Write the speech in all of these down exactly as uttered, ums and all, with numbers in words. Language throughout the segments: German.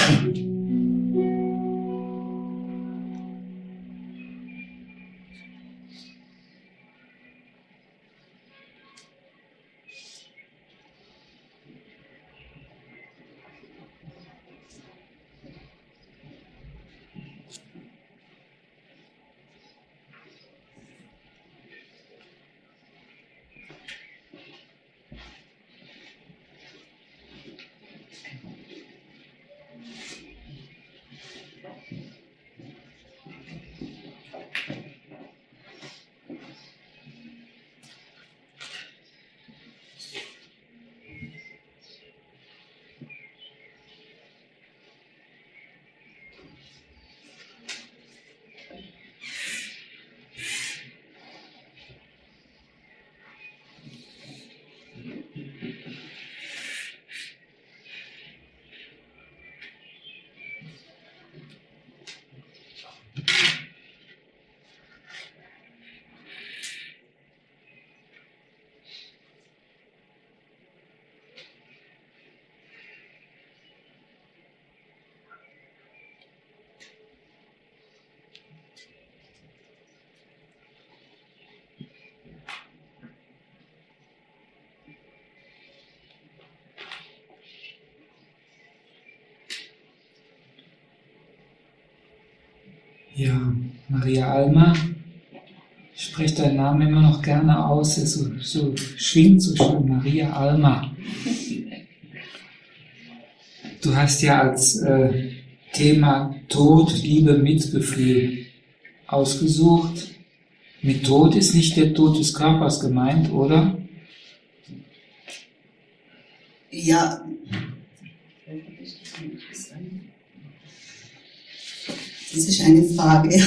Ja, Maria Alma, ich spreche deinen Namen immer noch gerne aus, so, so schwingt so schön, Maria Alma. Du hast ja als äh, Thema Tod, Liebe, Mitgefühl ausgesucht. Mit Tod ist nicht der Tod des Körpers gemeint, oder? Ja. Das ist eine Frage.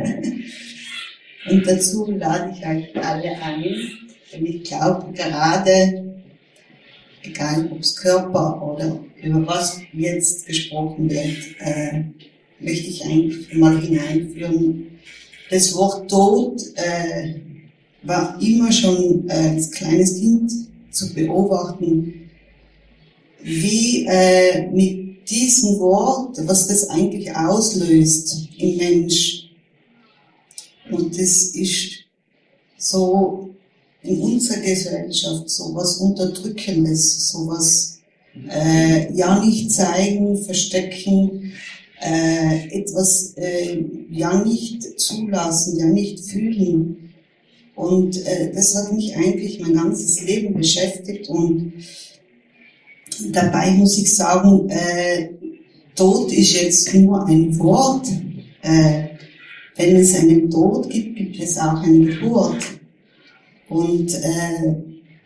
Und dazu lade ich euch alle ein, denn ich glaube, gerade, egal ob es Körper oder über was jetzt gesprochen wird, äh, möchte ich eigentlich mal hineinführen. Das Wort Tod äh, war immer schon äh, als kleines Kind zu beobachten, wie äh, mit diesem Wort, was das eigentlich auslöst im Mensch. Und das ist so in unserer Gesellschaft so was Unterdrückendes, so was äh, ja nicht zeigen, verstecken, äh, etwas äh, ja nicht zulassen, ja nicht fühlen. Und äh, das hat mich eigentlich mein ganzes Leben beschäftigt und dabei muss ich sagen, äh, Tod ist jetzt nur ein Wort. Äh, wenn es einen Tod gibt, gibt es auch eine Geburt. Und äh,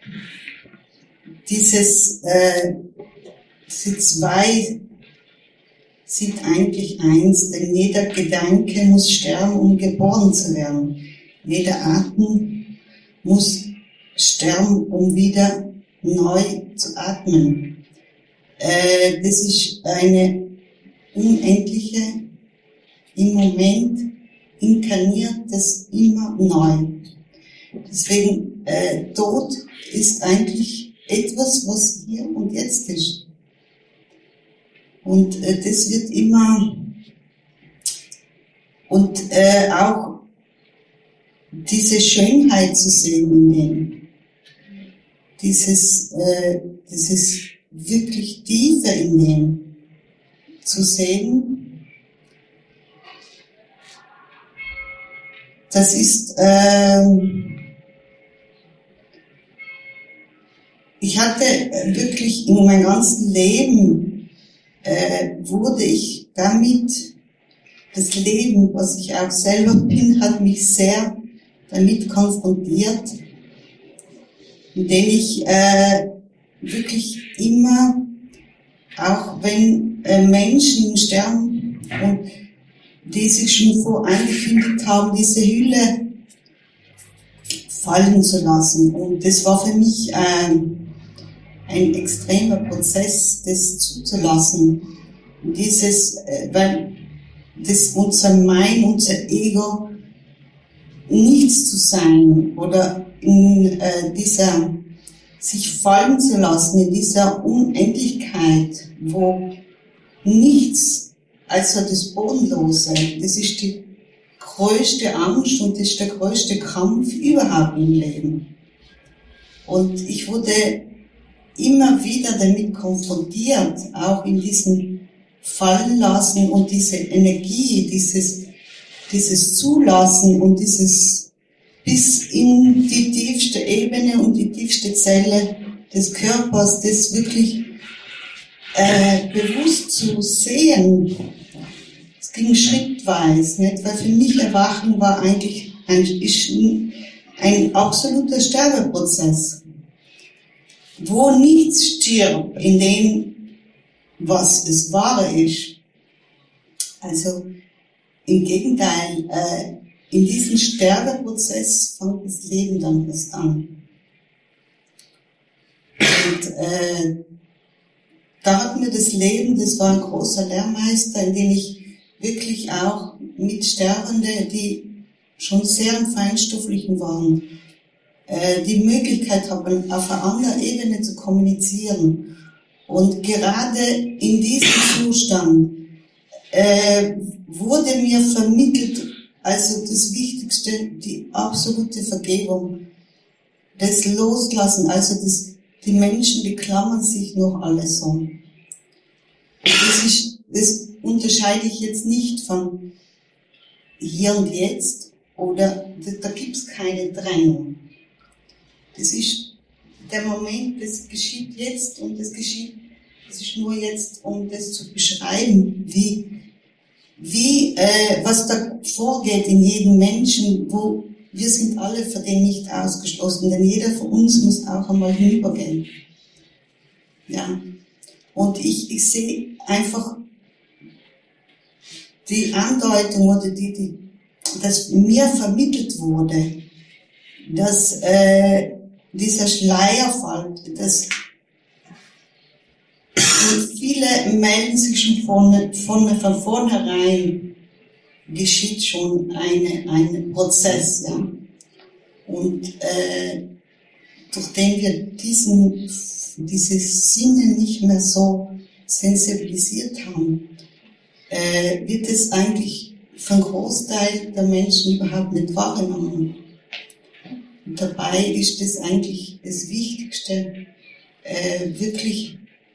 dieses, äh, diese zwei sind eigentlich eins, denn jeder Gedanke muss sterben, um geboren zu werden. Jeder Atem muss sterben, um wieder neu zu atmen. Äh, das ist eine unendliche, im Moment inkarniert das immer neu. Deswegen, äh, Tod ist eigentlich etwas, was hier und jetzt ist. Und äh, das wird immer, und äh, auch diese Schönheit zu sehen in dem, dieses, äh, dieses wirklich Tiefe in dem zu sehen, das ist, ähm, ich hatte wirklich in meinem ganzen Leben, äh, wurde ich damit, das Leben, was ich auch selber bin, hat mich sehr damit konfrontiert, indem ich äh, wirklich immer, auch wenn äh, Menschen sterben und die sich schon vor angekündigt haben, diese Hülle fallen zu lassen. Und das war für mich äh, ein extremer Prozess, das zuzulassen. Und dieses, äh, weil das unser Mein, unser Ego, nichts zu sein oder in äh, dieser, sich fallen zu lassen, in dieser Unendlichkeit, wo nichts als das Bodenlose. Das ist die größte Angst und das ist der größte Kampf überhaupt im Leben. Und ich wurde immer wieder damit konfrontiert, auch in diesem Fallenlassen und diese Energie, dieses, dieses Zulassen und dieses bis in die tiefste Ebene und die tiefste Zelle des Körpers, das wirklich äh, bewusst zu sehen. Es ging schrittweise, nicht? Weil für mich Erwachen war eigentlich ein, ist ein absoluter Sterbeprozess, wo nichts stirbt in dem, was es Wahre ist. Also im Gegenteil, äh, in diesem Sterbeprozess fängt das Leben dann erst an. Und äh, da hat mir das Leben, das war ein großer Lehrmeister, in dem ich wirklich auch mit Sterbenden, die schon sehr im Feinstofflichen waren, äh, die Möglichkeit haben, auf einer anderen Ebene zu kommunizieren. Und gerade in diesem Zustand äh, wurde mir vermittelt, also das Wichtigste, die absolute Vergebung, das Loslassen, also das, die Menschen, die klammern sich noch alle so. Das ist, das unterscheide ich jetzt nicht von hier und jetzt, oder da, da gibt's keine Trennung. Das ist der Moment, das geschieht jetzt und das geschieht, das ist nur jetzt, um das zu beschreiben, wie, wie, äh, was da vorgeht in jedem Menschen, wo wir sind alle für den nicht ausgeschlossen, denn jeder von uns muss auch einmal hinübergehen. Ja. Und ich, ich sehe einfach die Andeutung oder die, die, dass mir vermittelt wurde, dass äh, dieser Schleier fällt, dass und viele melden sich schon von, von, von vornherein, geschieht schon eine, ein Prozess, ja. Und äh, nachdem wir diesen, diese Sinne nicht mehr so sensibilisiert haben, äh, wird es eigentlich von Großteil der Menschen überhaupt nicht wahrgenommen. Und dabei ist es eigentlich das Wichtigste, äh, wirklich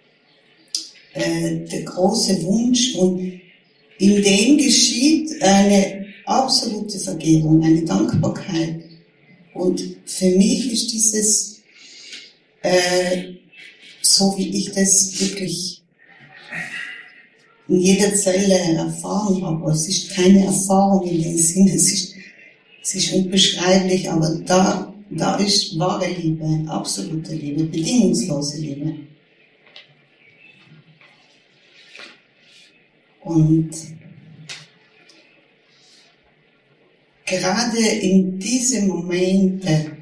äh, der große Wunsch, und in dem geschieht eine absolute Vergebung, eine Dankbarkeit. Und für mich ist dieses, äh, so wie ich das wirklich in jeder Zelle erfahren habe, es ist keine Erfahrung in dem Sinne, es ist, es ist unbeschreiblich, aber da, da ist wahre Liebe, absolute Liebe, bedingungslose Liebe. Und gerade in diesen Momenten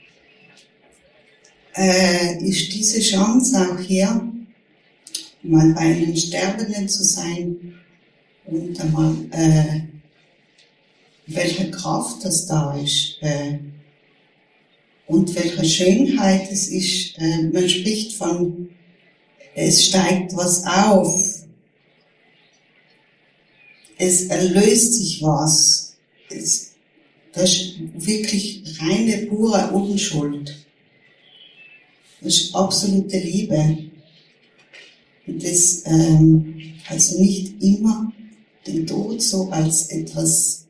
äh, ist diese Chance auch hier, mal bei einem Sterbenden zu sein und einmal, äh, welche Kraft das da ist äh, und welche Schönheit es ist. Äh, man spricht von, es steigt was auf. Es erlöst sich was. Es, das ist wirklich reine, pure Unschuld. Das ist absolute Liebe. Und das, ähm, also nicht immer den Tod so als etwas,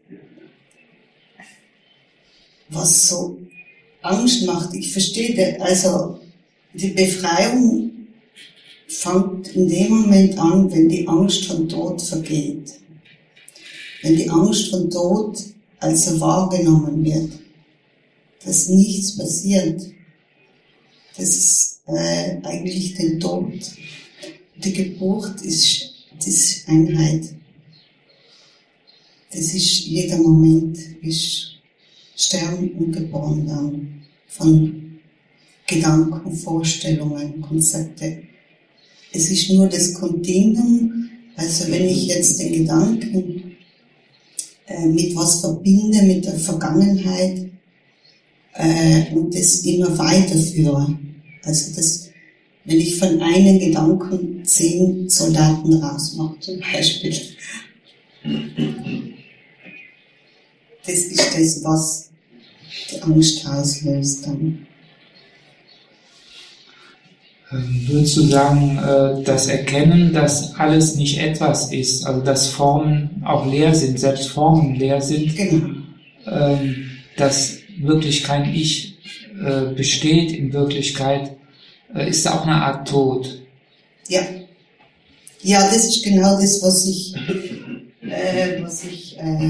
was so Angst macht. Ich verstehe, also die Befreiung fängt in dem Moment an, wenn die Angst vom Tod vergeht. Wenn die Angst vom Tod also wahrgenommen wird, dass nichts passiert, das ist äh, eigentlich der Tod. Die Geburt ist, das ist Einheit. Das ist jeder Moment, ist Sterben und geboren werden von Gedanken, Vorstellungen, Konzepte. Es ist nur das Kontinuum, also wenn ich jetzt den Gedanken mit was verbinde, mit der Vergangenheit äh, und das immer weiterführe. Also das, wenn ich von einem Gedanken zehn Soldaten rausmache, zum Beispiel. Das ist das, was die Angst auslöst dann. Würdest du sagen, das Erkennen, dass alles nicht etwas ist, also dass Formen auch leer sind, selbst Formen leer sind, genau. Dass wirklich kein Ich besteht in Wirklichkeit, ist auch eine Art Tod? Ja. Ja, das ist genau das, was ich, äh, was ich äh,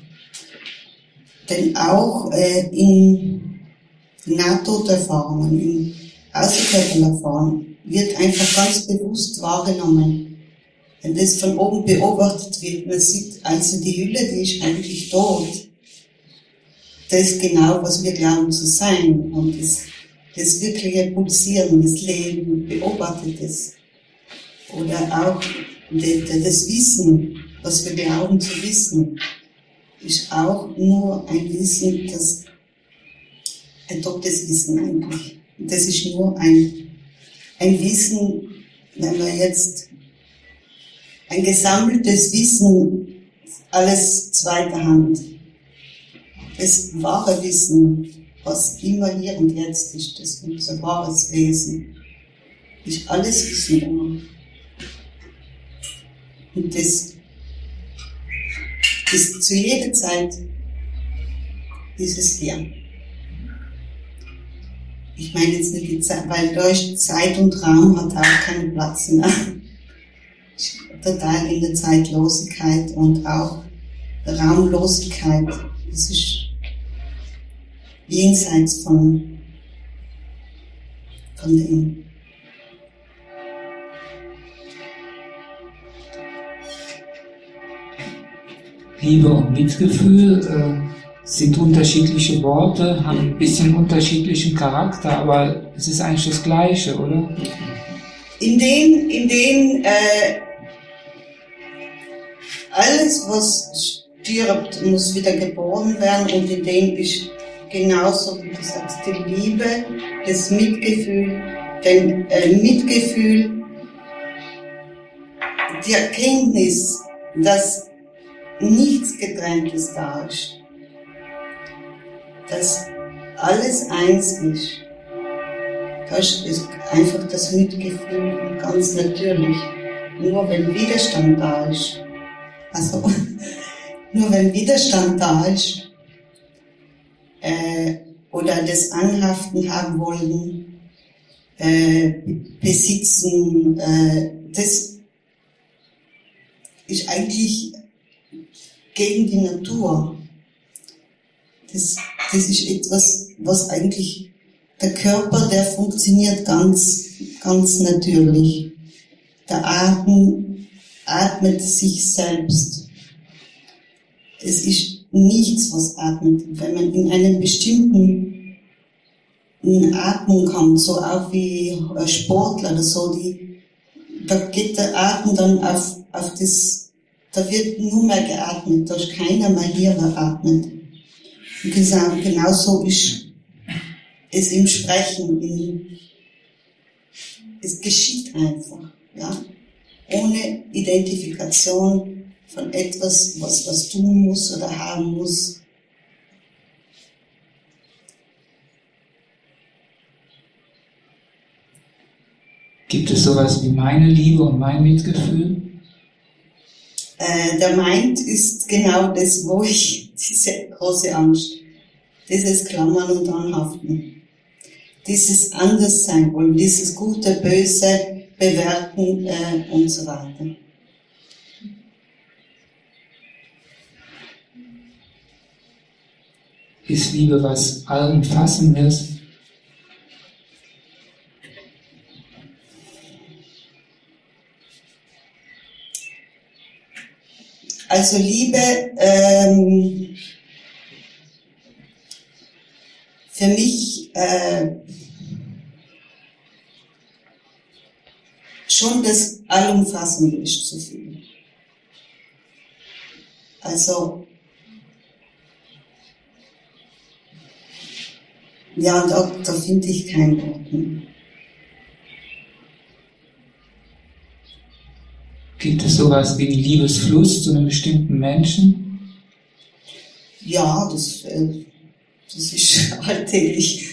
denn auch äh, in Nahtoderfahrungen, in Außerkörpererfahrungen wird einfach ganz bewusst wahrgenommen. Wenn das von oben beobachtet wird, man sieht also die Hülle, die ist eigentlich tot. Das ist genau, was wir glauben zu sein. Und das, das wirkliche Pulsieren, das Leben beobachtet es. Oder auch das Wissen, was wir glauben zu wissen, ist auch nur ein Wissen, das ein totes Wissen eigentlich. Das ist nur ein, ein Wissen, wenn wir jetzt ein gesammeltes Wissen, alles zweiter Hand. Das wahre Wissen, was immer hier und jetzt ist, das ist unser wahres Wesen, ist alles Wissen immer. Und das ist zu jeder Zeit dieses hier. Ich meine jetzt nicht die Zeit, weil da ist Zeit und Raum hat auch keinen Platz mehr. Total in der Zeitlosigkeit und auch der Raumlosigkeit. Das ist jenseits von, von dem. Liebe und Mitgefühl äh, sind unterschiedliche Worte, haben ein bisschen unterschiedlichen Charakter, aber es ist eigentlich das Gleiche, oder? In dem, in dem äh, alles, was stirbt, muss wieder geboren werden, und in dem ist genauso, wie du sagst, die Liebe, das Mitgefühl, denn äh, Mitgefühl, die Erkenntnis, dass nichts Getrenntes da ist, dass alles eins ist. Das ist einfach das Mitgefühl ganz natürlich. Nur wenn Widerstand da ist, also nur wenn Widerstand da ist, äh, oder das Anhaften haben wollen, äh, besitzen, äh, das ist eigentlich gegen die Natur. Das, das ist etwas, was eigentlich der Körper, der funktioniert ganz, ganz natürlich. Der Atem atmet sich selbst. Es ist nichts, was atmet. Wenn man in einen bestimmten Atmung kommt, so auch wie Sportler oder so, die, da geht der Atem dann auf, auf das, da wird nur mehr geatmet, da ist keiner mehr hier, der atmet. Und gesagt, genau so ist es im Sprechen, in, es geschieht einfach, ja, ohne Identifikation von etwas, was was tun muss oder haben muss. Gibt es sowas wie meine Liebe und mein Mitgefühl? Äh, der Meint ist genau das, wo ich diese große Angst, dieses Klammern und Anhaften, dieses Anderssein wollen, dieses Gute, Böse bewerten äh, und so weiter. Ist Liebe was Allumfassendes? Also Liebe, ähm, für mich äh, schon das Allumfassende ist zu viel. Also, ja, da, da finde ich kein Wort mehr. Gibt es sowas wie einen Liebesfluss zu einem bestimmten Menschen? Ja, das, äh, das ist alltäglich.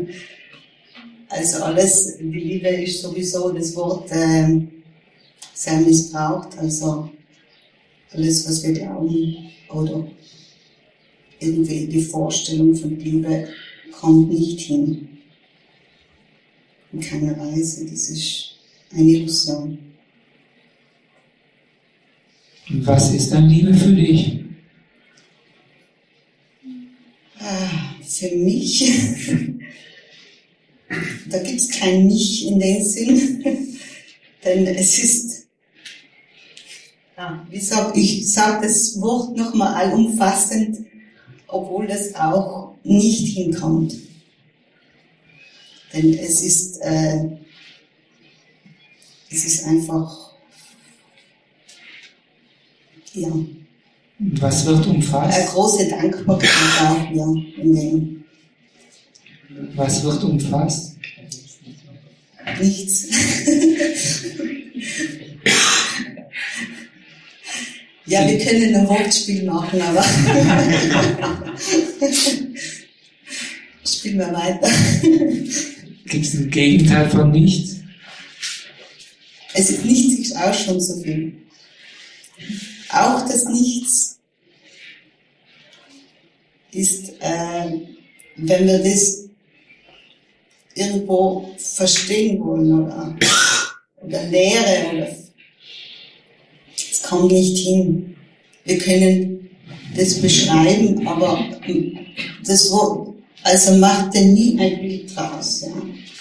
Also alles, die Liebe ist sowieso das Wort äh, sehr missbraucht. Also alles, was wir glauben oder irgendwie die Vorstellung von Liebe kommt nicht hin. In keiner Weise. Das ist eine Illusion. Und was ist dann Liebe für dich? Ah, für mich, da gibt es kein Mich in dem Sinn, denn es ist, ja, wie sag ich, sage das Wort nochmal allumfassend, obwohl das auch nicht hinkommt. Denn es ist, äh, es ist einfach, ja, Was wird eine umfasst? große Dankbarkeit auch, ja, in dem. Was wird umfasst? Nichts. Ja, wir können ein Wortspiel machen, aber spielen wir weiter. Gibt es ein Gegenteil von nichts? Es ist nichts, ist auch schon so viel. Auch das Nichts ist, äh, wenn wir das irgendwo verstehen wollen oder, oder Lehre oder es kommt nicht hin. Wir können das beschreiben, aber das Wort, also macht er nie ein Bild draus, ja.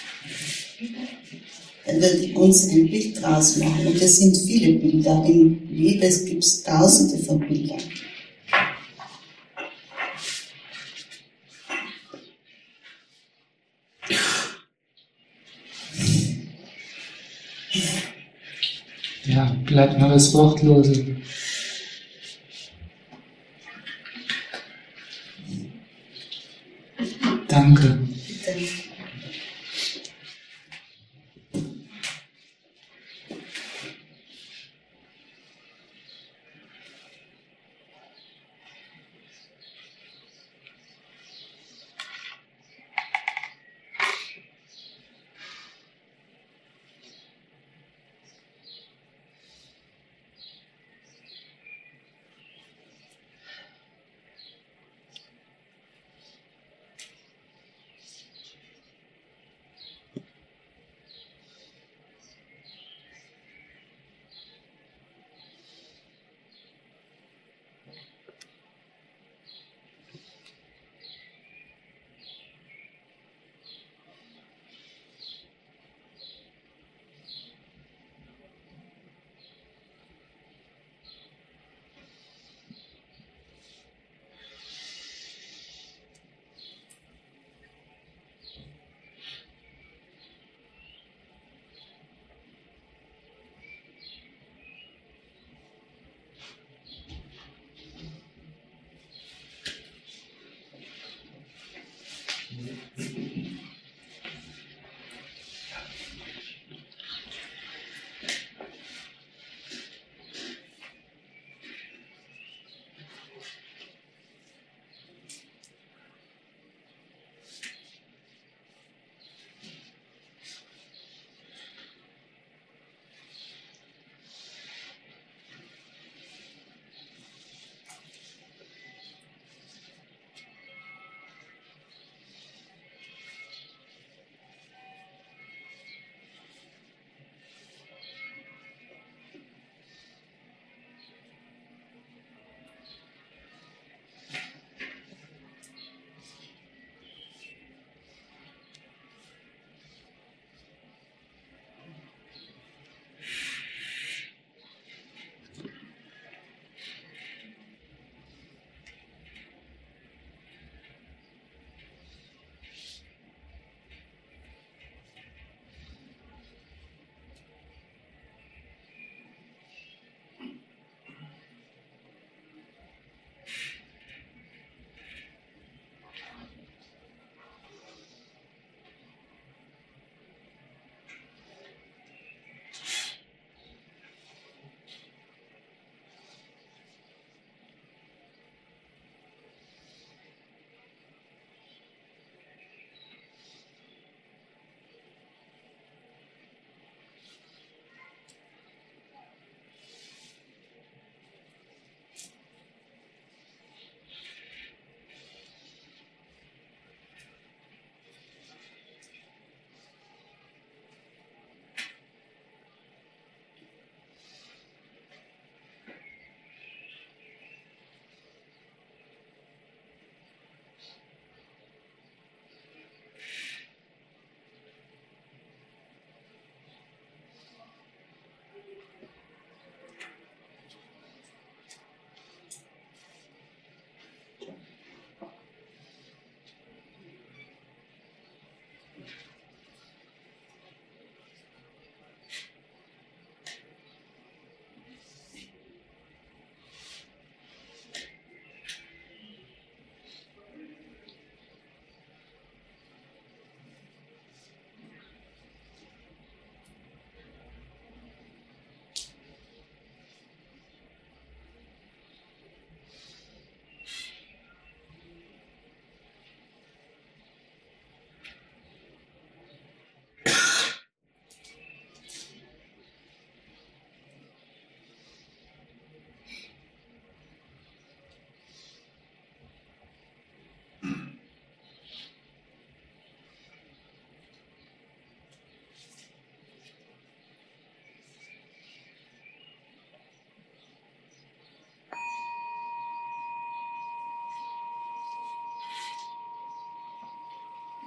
Er wird uns ein Bild draus machen und es sind viele Bilder. In Liebe gibt es tausende von Bildern. Ja, bleibt nur das Wortlose. Danke. Bitte.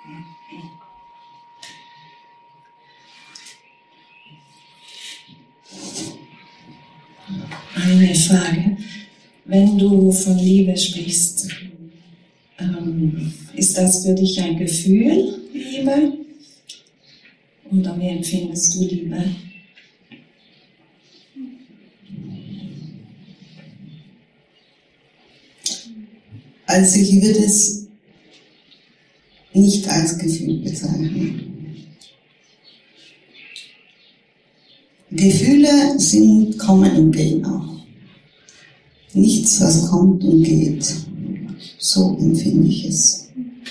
Eine Frage. Wenn du von Liebe sprichst, ähm, ist das für dich ein Gefühl, Liebe? Oder wie empfindest du Liebe? Also ich würde es nicht als Gefühl bezeichnen. Gefühle sind kommen und gehen auch. Nichts, was kommt und geht. So empfinde ich es.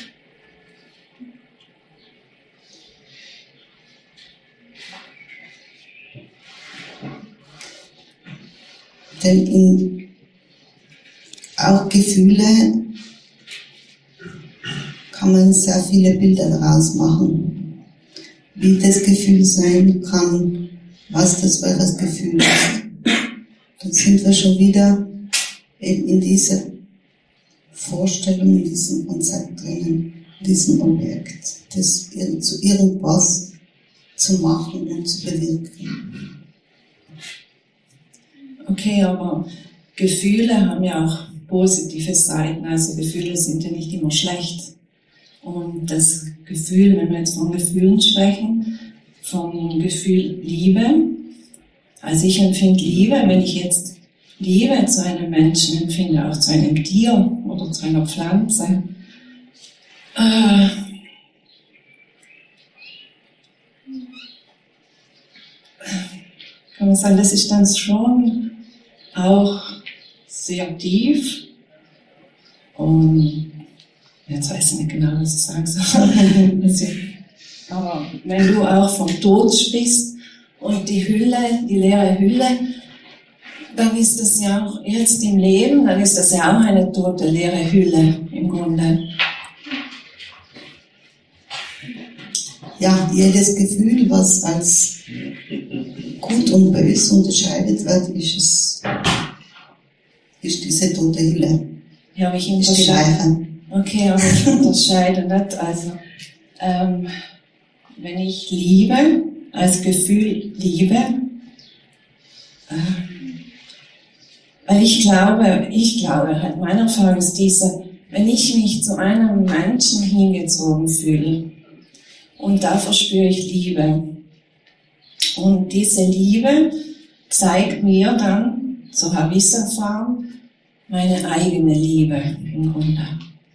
Denn in auch Gefühle kann man sehr viele Bilder daraus machen. Wie das Gefühl sein kann, was das für das Gefühl ist. Dann sind wir schon wieder eben in dieser Vorstellung, in diesem Konzept drinnen, in diesem Objekt, das zu irgendwas zu machen und zu bewirken. Okay, aber Gefühle haben ja auch positive Seiten, also Gefühle sind ja nicht immer schlecht. Und das Gefühl, wenn wir jetzt von Gefühlen sprechen, vom Gefühl Liebe, also ich empfinde Liebe, wenn ich jetzt Liebe zu einem Menschen empfinde, auch zu einem Tier oder zu einer Pflanze, äh, kann man sagen, das ist dann schon auch sehr tief und jetzt weiß ich nicht genau, was ich sagen soll. Aber wenn du auch vom Tod sprichst und die Hülle, die leere Hülle, dann ist das ja auch jetzt im Leben, dann ist das ja auch eine tote, leere Hülle im Grunde. Ja, jedes Gefühl, was als gut und böse unterscheidet wird, ist es, ist diese tote Hülle. Ja, aber ich ist die Leiche. Okay, aber ich unterscheide nicht. Also, ähm, wenn ich liebe, als Gefühl liebe, ähm, weil ich glaube, ich glaube, halt meine Erfahrung ist diese, wenn ich mich zu einem Menschen hingezogen fühle, und da verspüre ich Liebe. Und diese Liebe zeigt mir dann, so habe ich es erfahren, meine eigene Liebe im Grunde.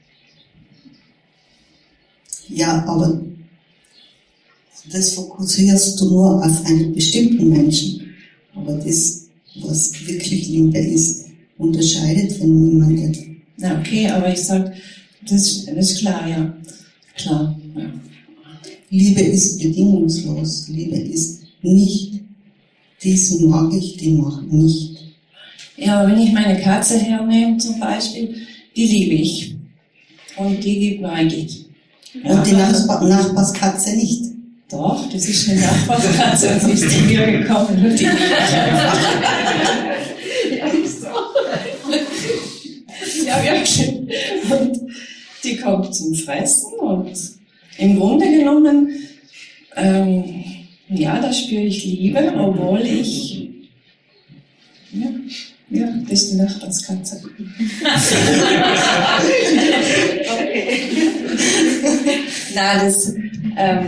Ja, aber das fokussierst du nur auf einen bestimmten Menschen. Aber das, was wirklich Liebe ist, unterscheidet von niemandem. Na okay, aber ich sage, das, das ist klar, ja. Klar, ja. Liebe ist bedingungslos. Liebe ist nicht, diesen mag ich, den mag ich nicht. Ja, wenn ich meine Katze hernehme zum Beispiel, die liebe ich. Und die liebt mir eigentlich. Ja, und die Nachbar Nachbarskatze nicht. Doch, das ist eine Nachbarskatze und sie ist zu mir gekommen und die liebe ich einfach. Ja, ist so. Ja, wirklich. Und die kommt zum Fressen und im Grunde genommen, ähm, ja, da spüre ich Liebe, obwohl ich, ja, ja, das ist die Nachbarskatze. Okay. Na, das, ähm,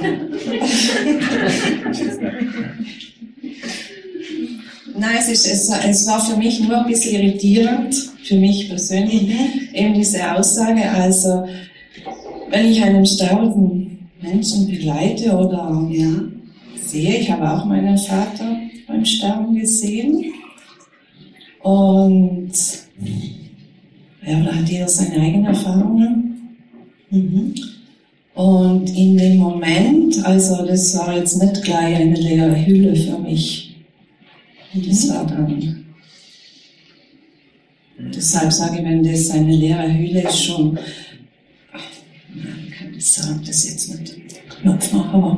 nein, es, ist, es, es war für mich nur ein bisschen irritierend, für mich persönlich, eben diese Aussage, also, wenn ich einen sterbenden Menschen begleite oder ja. sehe, ich habe auch meinen Vater beim Sterben gesehen und ja, da hat jeder seine eigenen Erfahrungen. Mhm. Und in dem Moment, also das war jetzt nicht gleich eine leere Hülle für mich. Und das war dann, deshalb sage ich, wenn das eine leere Hülle ist, schon, ich kann das sagen, das jetzt nicht den Knopf noch, aber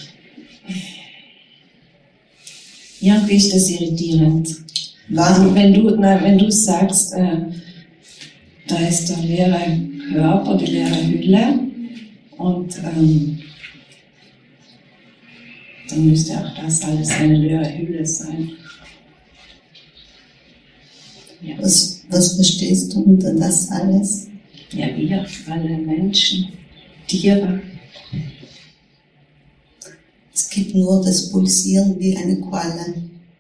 irgendwie ist das irritierend. Warum? Wenn du, nein, wenn du sagst, äh, da ist der leere Körper, die leere Hülle, Und ähm, dann müsste auch das alles eine leere Hülle sein. Ja. Was, was verstehst du unter das alles? Ja, wir, alle Menschen, Tiere. Es gibt nur das Pulsieren wie eine Qualle.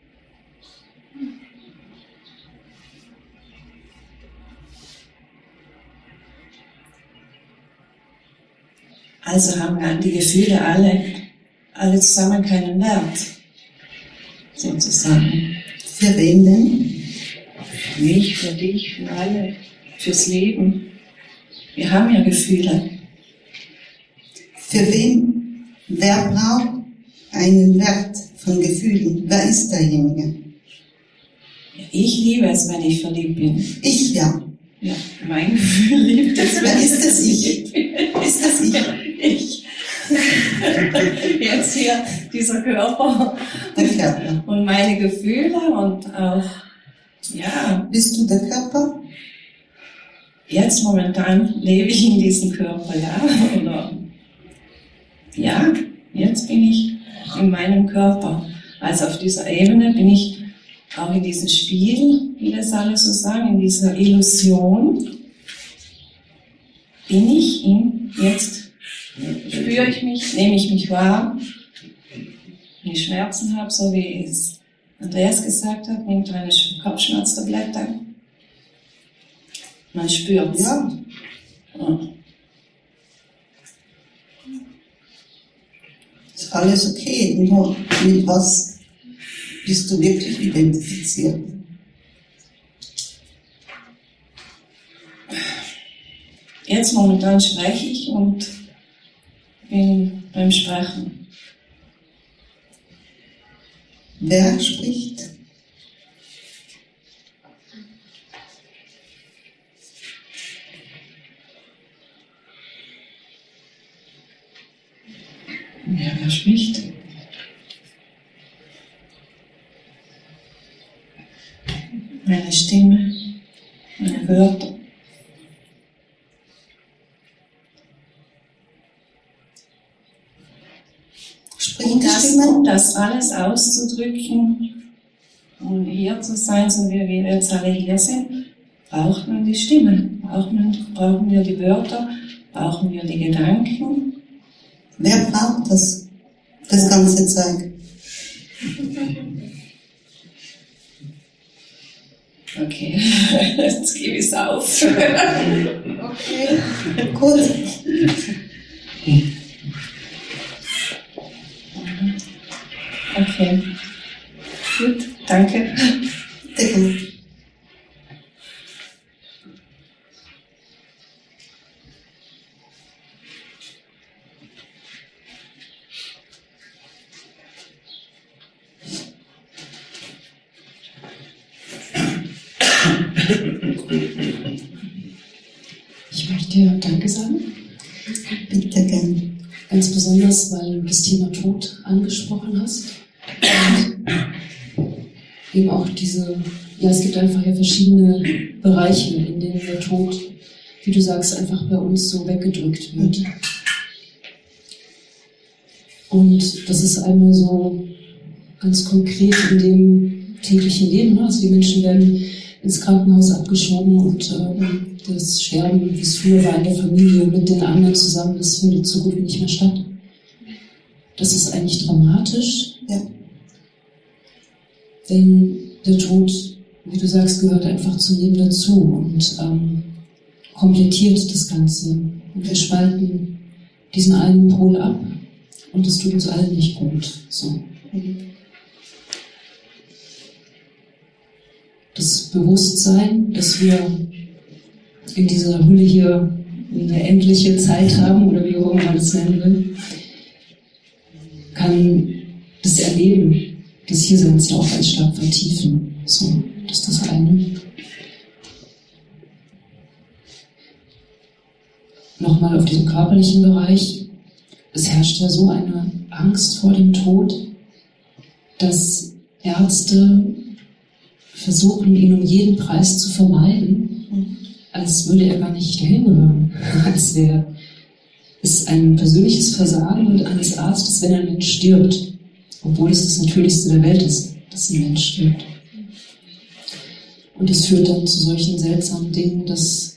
Also haben die Gefühle alle, alle zusammen keinen Wert, sozusagen. Für wen denn? Für mich, für dich, für alle, fürs Leben. Wir haben ja Gefühle. Für wen? Wer braucht einen Wert von Gefühlen? Wer ist derjenige? Ich liebe es, wenn ich verliebt bin. Ich ja. Ja, mein Gefühl liebt es, wenn Wer ich ist das Ich? Ist das Ich? Ich. Jetzt hier dieser Körper. Der Körper. Und meine Gefühle und auch, ja. Bist du der Körper? Jetzt momentan lebe ich in diesem Körper, ja. Oder, ja, jetzt bin ich in meinem Körper. Also auf dieser Ebene bin ich auch in diesem Spiel, wie das alle so sagen, in dieser Illusion, bin ich in, jetzt spüre ich mich, nehme ich mich wahr, wenn ich Schmerzen habe, so wie es Andreas gesagt hat, nimmt eine Kopfschmerztablette, man spürt es. Ja. Ja. Ist alles okay. Nur mit was bist du wirklich identifiziert? Jetzt momentan spreche ich und bin beim Sprechen. Wer spricht? Ja, wer spricht? Meine Stimme, meine Wörter. Spricht Um die das, Stimme? um das alles auszudrücken und hier zu sein, so wie wir jetzt alle hier sind, braucht man die Stimme, braucht man, brauchen wir die Wörter, brauchen wir die Gedanken. Wer braucht das? Das ganze Zeug. Okay, jetzt gebe ich es auf. Okay, gut. Okay, gut, danke. Bitte. Ich möchte dir Danke sagen. Bitte gern. Ganz besonders, weil du das Thema Tod angesprochen hast. Und eben auch diese, ja, es gibt einfach ja verschiedene Bereiche, in denen der Tod, wie du sagst, einfach bei uns so weggedrückt wird. Und das ist einmal so ganz konkret in dem täglichen Leben. Also die Menschen werden ins Krankenhaus abgeschoben und ähm, das Sterben, wie es früher war in der Familie mit den anderen zusammen, das findet so gut wie nicht mehr statt. Das ist eigentlich dramatisch, Ja. denn der Tod, wie du sagst, gehört einfach zum Leben dazu und ähm, komplettiert das Ganze. Und wir spalten diesen einen Pol ab und das tut uns allen nicht gut. So. Das Bewusstsein, dass wir in dieser Hülle hier eine endliche Zeit haben, oder wie auch immer man das nennen will, kann das Erleben des Hierseins ja auch ganz stark vertiefen. So, das ist das eine. Nochmal auf diesen körperlichen Bereich. Es herrscht ja so eine Angst vor dem Tod, dass Ärzte versuchen, ihn um jeden Preis zu vermeiden, als würde er gar nicht dahin gehören, als wäre ist ein persönliches Versagen eines Arztes, wenn ein Mensch stirbt, obwohl es das Natürlichste der Welt ist, dass ein Mensch stirbt. Und es führt dann zu solchen seltsamen Dingen, dass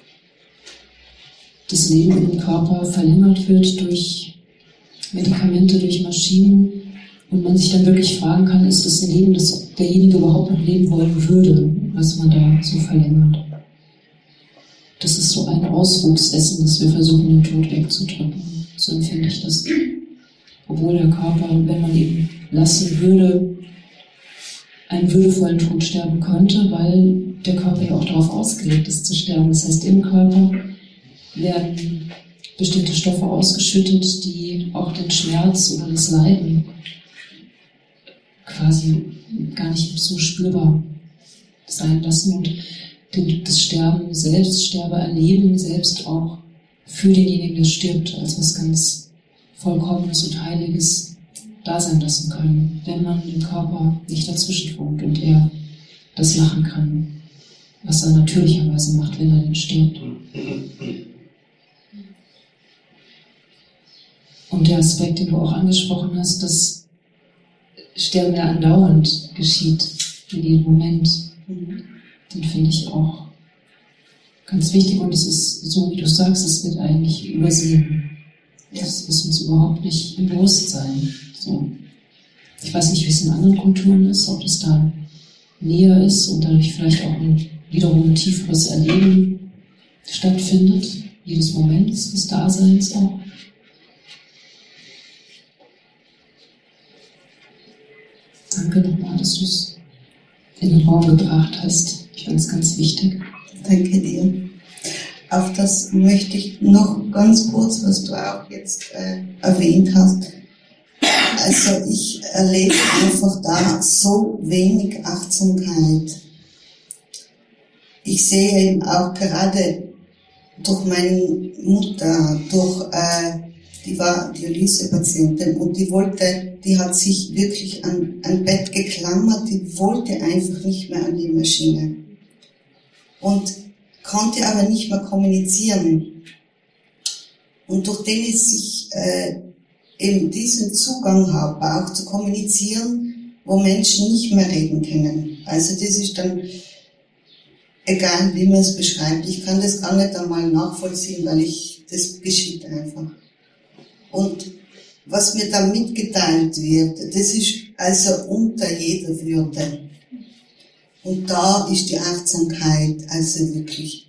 das Leben in dem Körper verlängert wird durch Medikamente, durch Maschinen und man sich dann wirklich fragen kann, ist das ein Leben, das derjenige überhaupt noch leben wollen würde, was man da so verlängert. Das ist so ein Auswuchs dessen, dass wir versuchen, den Tod wegzudrücken. So empfinde ich das. Obwohl der Körper, wenn man ihn lassen würde, einen würdevollen Tod sterben könnte, weil der Körper ja auch darauf ausgelegt ist zu sterben. Das heißt, im Körper werden bestimmte Stoffe ausgeschüttet, die auch den Schmerz oder das Leiden quasi gar nicht so spürbar sein lassen und das Sterben selbst, Sterbeerleben selbst auch für denjenigen, der stirbt, als was ganz Vollkommenes und Heiliges da sein lassen können, wenn man den Körper nicht dazwischen funkt und er das machen kann, was er natürlicherweise macht, wenn er denn stirbt. Und der Aspekt, den du auch angesprochen hast, dass Sterben ja andauernd geschieht, in jedem Moment, den finde ich auch ganz wichtig. Und es ist so, wie du sagst, es wird eigentlich übersehen. Das ist uns überhaupt nicht im Bewusstsein. So. Ich weiß nicht, wie es in anderen Kulturen ist, ob das da näher ist und dadurch vielleicht auch ein wiederum ein tieferes Erleben stattfindet, jedes Moments des Daseins auch. Danke nochmal, dass du es in den Raum gebracht hast. Ich finde es ganz wichtig. Danke dir. Auf das möchte ich noch ganz kurz, was du auch jetzt äh, erwähnt hast. Also ich erlebe einfach da so wenig Achtsamkeit. Ich sehe eben auch gerade durch meine Mutter, durch, äh, die war Dialyse-Patientin und die wollte, die hat sich wirklich an ein Bett geklammert, die wollte einfach nicht mehr an die Maschine. Und konnte aber nicht mehr kommunizieren. Und durch den ich äh, eben diesen Zugang habe, auch zu kommunizieren, wo Menschen nicht mehr reden können. Also das ist dann, egal wie man es beschreibt, ich kann das gar nicht einmal nachvollziehen, weil ich, das geschieht einfach. Und was mir da mitgeteilt wird, das ist also unter jeder Würde. Und da ist die Achtsamkeit also wirklich,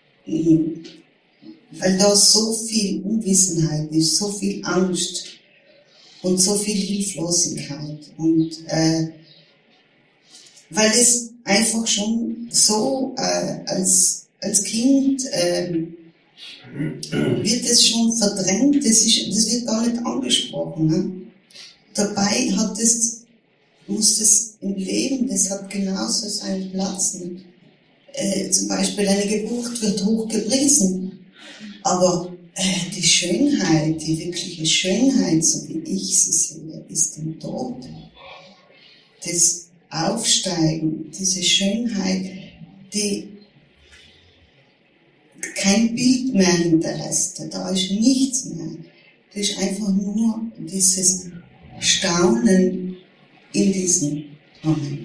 weil da so viel Unwissenheit ist, so viel Angst und so viel Hilflosigkeit. Und äh, weil es einfach schon so äh, als, als Kind äh, wird es schon verdrängt, das, ist, das wird gar nicht angesprochen. Ne? Dabei hat es, muss es im Leben, das hat genauso seinen Platz. Ne? Äh, zum Beispiel eine Geburt wird hoch gepriesen, aber äh, die Schönheit, die wirkliche Schönheit, so wie ich sie sehe, ist im Tod. Das Aufsteigen, diese Schönheit, die kein Bild mehr hinterlässt, da ist nichts mehr. Das ist einfach nur dieses Staunen in diesem Moment.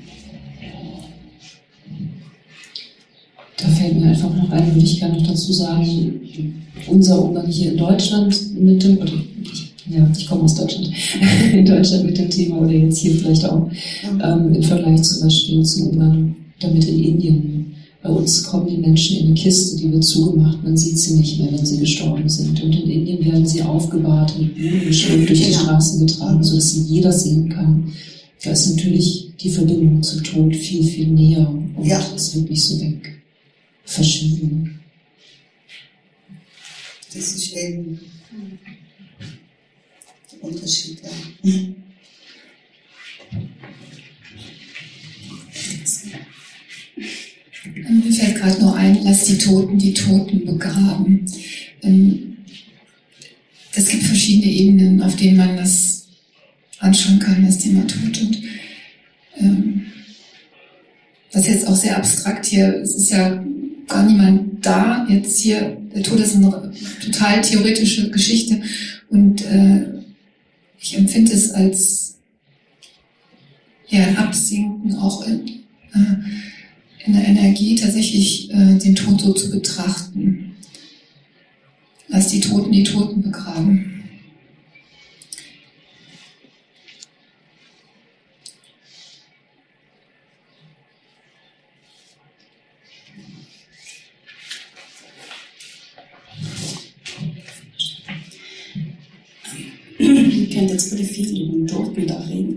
Da fällt mir einfach noch ein, würde ich gerne noch dazu sagen, unser Umgang hier in Deutschland mit dem, oder ich, ja, ich komme aus Deutschland, in Deutschland mit dem Thema oder jetzt hier vielleicht auch, ähm, im Vergleich zum Beispiel zum Umgang damit in Indien. Bei uns kommen die Menschen in eine Kiste, die wird zugemacht, man sieht sie nicht mehr, wenn sie gestorben sind. Und in Indien werden sie aufgebahrt, mit Blumen geschmückt, durch die Straßen getragen, sodass sie jeder sehen kann. Da ist natürlich die Verbindung zum Tod viel, viel näher und ja. ist wirklich so weg verschwinden. Das ist eben der Unterschied, ja. Mir fällt gerade nur ein, lass die Toten die Toten begraben. Es gibt verschiedene Ebenen, auf denen man das anschauen kann, das Thema Tod. Und ähm, das ist jetzt auch sehr abstrakt hier. Es ist ja gar niemand da. Jetzt hier, der Tod ist eine total theoretische Geschichte und äh, ich empfinde es als ja, ein Absinken auch in, äh, in der Energie, tatsächlich äh, den Tod so zu betrachten. Lass die Toten die Toten begraben. Ich könnte jetzt gerade viel über den Tod da reden.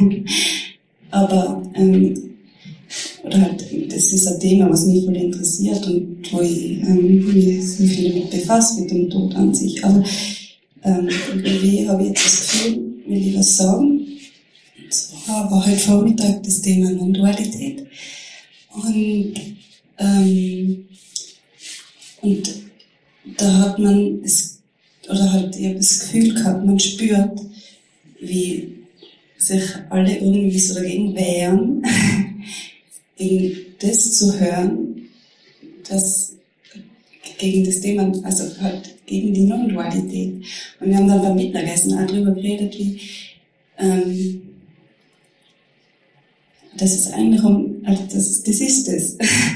Aber, ähm, oder halt, das ist ein Thema, was mich voll interessiert und wo ich ähm, mich so viel damit befasse, mit dem Tod an sich. Aber ähm, irgendwie habe ich jetzt das Gefühl, will ich was sagen. Und zwar war heute Vormittag das Thema Non-Dualität. Und, ähm, und da hat man das oder halt, ich habe das Gefühl gehabt, man spürt, wie sich alle irgendwie so dagegen wehren, gegen das zu hören, das, gegen das Thema, also halt gegen die Non-Dualität. Und wir haben dann beim Mittagessen auch darüber geredet, wie, ähm, das ist eigentlich um, also das, das ist es.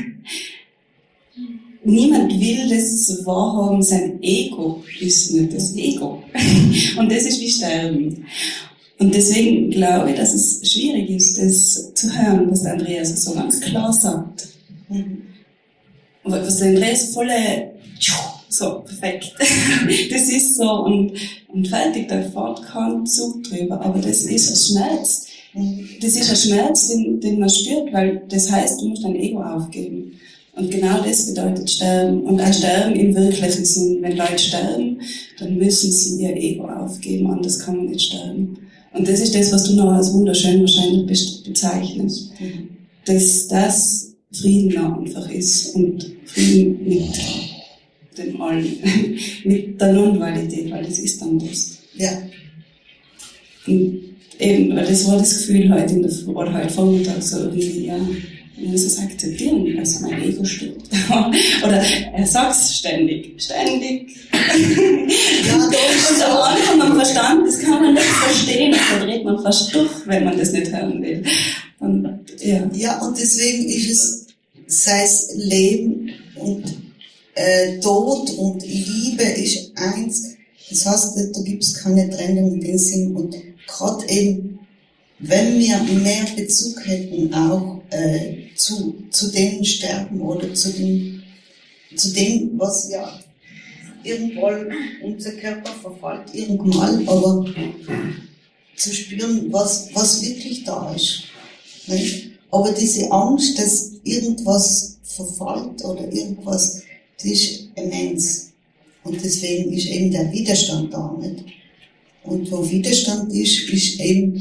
Niemand will das wahrhaben, sein Ego ist nicht das Ego. Und das ist wie Sterben. Und deswegen glaube ich, dass es schwierig ist, das zu hören, was der Andreas so ganz klar sagt. Was der Andreas volle, so, perfekt. Das ist so, und, und fertig, da fährt kein Zug drüber. Aber das ist ein Schmerz. Das ist ein Schmerz, den, den man spürt, weil das heißt, du musst dein Ego aufgeben. Und genau das bedeutet Sterben. Und auch Sterben im wirklichen Sinn. Wenn Leute sterben, dann müssen sie ihr Ego aufgeben, anders kann man nicht sterben. Und das ist das, was du noch als wunderschön wahrscheinlich bezeichnest. Mhm. Dass das Frieden einfach ist. Und Frieden mit dem Allen. Mit der Non-Dualität, weil das ist dann das. Ja. Und eben, weil das war das Gefühl heute in der Früh, oder heute Vormittag so irgendwie, ja. Ich muss es akzeptieren, dass mein Ego stirbt. Oder er sagt es ständig. Ständig. Ja, und am Anfang am Verstand, das kann man nicht verstehen. Da dreht man fast durch, wenn man das nicht hören will. Und, ja. ja, und deswegen ist es, sei es Leben und äh, Tod und Liebe ist eins. Das heißt, da gibt es keine Trennung in dem Sinn. Und gerade eben, wenn wir mehr Bezug hätten auch äh, zu, zu dem Sterben oder zu dem, zu dem, was ja irgendwo unser Körper verfällt, irgendwann, aber zu spüren, was, was wirklich da ist. Nicht? Aber diese Angst, dass irgendwas verfällt oder irgendwas, das ist immens. Und deswegen ist eben der Widerstand da. Nicht? Und wo Widerstand ist, ist eben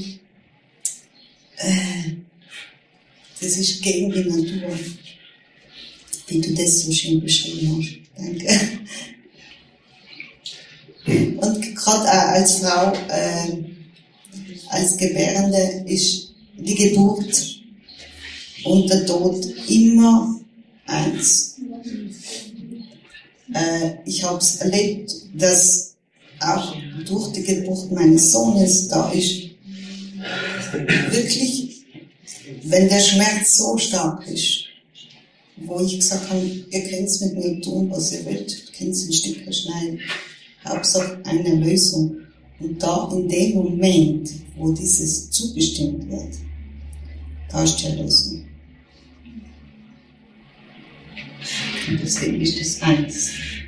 äh, das ist gegen die Natur, wie du das so schön beschrieben hast. Danke. Und gerade auch als Frau, äh, als Gebärende ist die Geburt und der Tod immer eins. Äh, ich habe es erlebt, dass auch durch die Geburt meines Sohnes da ist, wirklich, wenn der Schmerz so stark ist, wo ich gesagt habe, ihr könnt es mit mir tun, was ihr wollt, ihr könnt es in Stücke schneiden, Hauptsache eine Lösung. Und da in dem Moment, wo dieses zugestimmt wird, da ist die Lösung. Und deswegen ist das eins.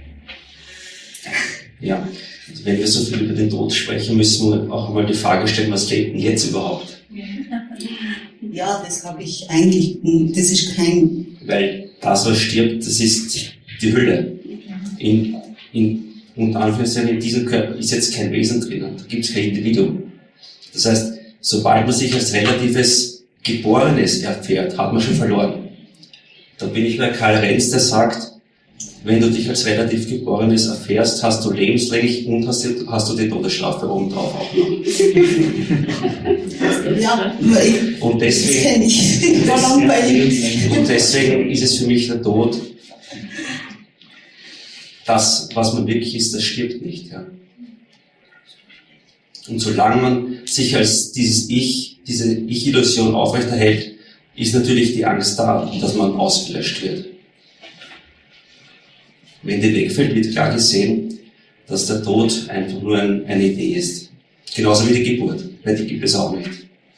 Ja, also wenn wir so viel über den Tod sprechen, müssen wir auch einmal die Frage stellen, was lebt denn jetzt überhaupt? Ja, das habe ich eigentlich, das ist kein... Weil das, was stirbt, das ist die Hülle. In, in, unter Anführungszeichen, in diesem Körper ist jetzt kein Wesen drinnen, da gibt es kein Individuum. Das heißt, sobald man sich als relatives Geborenes erfährt, hat man schon verloren. Da bin ich bei Karl Renz, der sagt, wenn du dich als relativ Geborenes erfährst, hast du lebenslänglich und hast, die, hast du die Todesstrafe oben drauf auch noch. Ja, und deswegen, das kenne ich. deswegen, und deswegen ist es für mich der Tod Das, was man wirklich ist, das stirbt nicht. Ja. Und solange man sich als dieses Ich, diese Ich-Illusion aufrechterhält, ist natürlich die Angst da, dass man ausgelöscht wird. Wenn die wegfällt, wird klar gesehen, dass der Tod einfach nur ein, eine Idee ist. Genauso wie die Geburt, weil die gibt es auch nicht.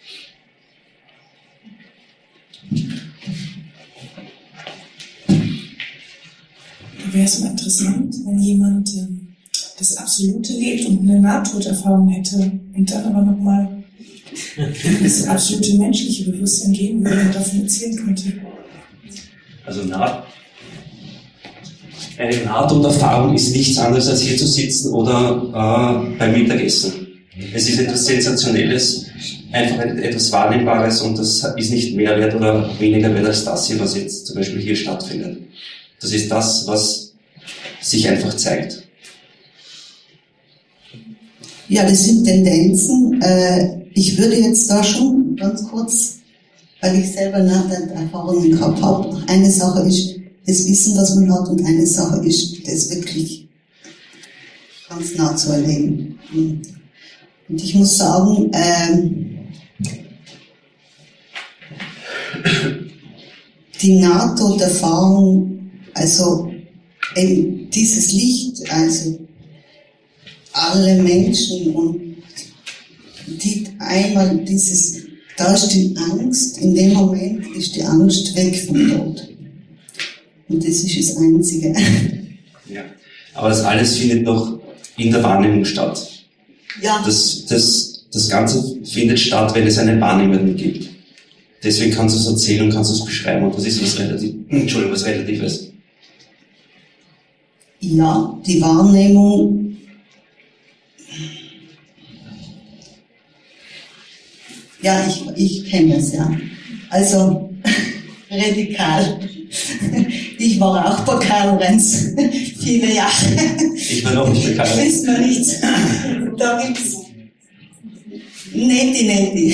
Wäre es mal interessant, wenn jemand ähm, das Absolute lebt und eine Nahtoderfahrung hätte und dann aber nochmal das absolute menschliche Bewusstsein geben würde und davon erzählen könnte. Also nah, eine Nahtoderfahrung ist nichts anderes als hier zu sitzen oder äh, beim Mittagessen. Es ist etwas Sensationelles, einfach etwas Wahrnehmbares und das ist nicht mehr wert oder weniger wert als das hier, was jetzt zum Beispiel hier stattfindet. Das ist das, was sich einfach zeigt. Ja, das sind Tendenzen. Ich würde jetzt da schon ganz kurz, weil ich selber Nahtoderfahrungen gehabt habe, eine Sache ist das Wissen, was man hat, und eine Sache ist, das wirklich ganz nah zu erleben. Und ich muss sagen, ähm, die Nahtoderfahrung, also eben dieses Licht, also alle Menschen und die einmal dieses, da ist die Angst, in dem Moment ist die Angst weg vom Tod. Und das ist das Einzige. Ja, aber das alles findet noch in der Wahrnehmung statt. Ja. Das, das, das Ganze findet statt, wenn es einen Wahrnehmenden gibt. Deswegen kannst du es erzählen und kannst du es beschreiben und das ist was relativ, Entschuldigung, was Relatives. Ja, die Wahrnehmung, ja, ich, ich kenne es, ja. Also, radikal. Ich war auch bei Karl Renz, viele Jahre. Ich war noch nicht bei Karl Renz. Wissen wir nicht. Da gibt's Neti Neti.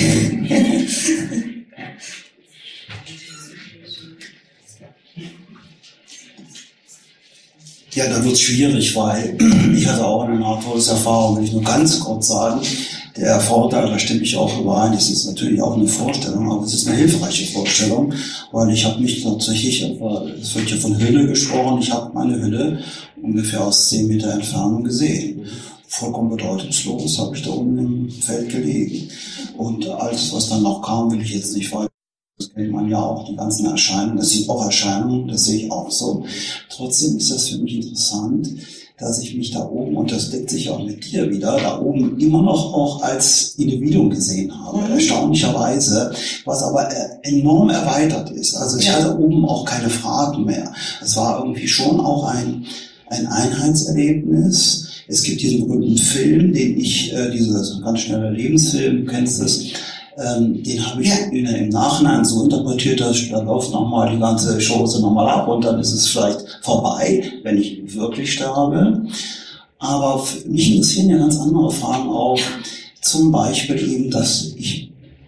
Ja, da wird's schwierig, weil ich hatte auch eine Nahtodeserfahrung, will ich nur ganz kurz sagen. Der Vorteil, da stimme ich auch überein, das ist natürlich auch eine Vorstellung, aber es ist eine hilfreiche Vorstellung, weil ich habe mich tatsächlich, es wird ja von Hülle gesprochen, ich habe meine Hülle ungefähr aus zehn Meter Entfernung gesehen. Vollkommen bedeutungslos habe ich da oben im Feld gelegen. Und alles, was dann noch kam, will ich jetzt nicht weiter. Das kennt man ja auch, die ganzen Erscheinungen, das sind auch Erscheinungen, das sehe ich auch so. Trotzdem ist das für mich interessant, dass ich mich da oben, und das deckt sich auch mit dir wieder, da oben immer noch auch als Individuum gesehen habe, mhm. erstaunlicherweise, was aber enorm erweitert ist. Also ich ja. hatte oben auch keine Fragen mehr. Es war irgendwie schon auch ein, ein Einheitserlebnis. Es gibt diesen berühmten Film, den ich, äh, dieser ganz schnelle Lebensfilm, du kennst das, Ähm, den habe ich ja. in, im Nachhinein so interpretiert, dass da läuft nochmal die ganze Chose nochmal ab und dann ist es vielleicht vorbei, wenn ich wirklich sterbe. Aber mich interessieren ja ganz andere Fragen auch. Zum Beispiel eben, dass ich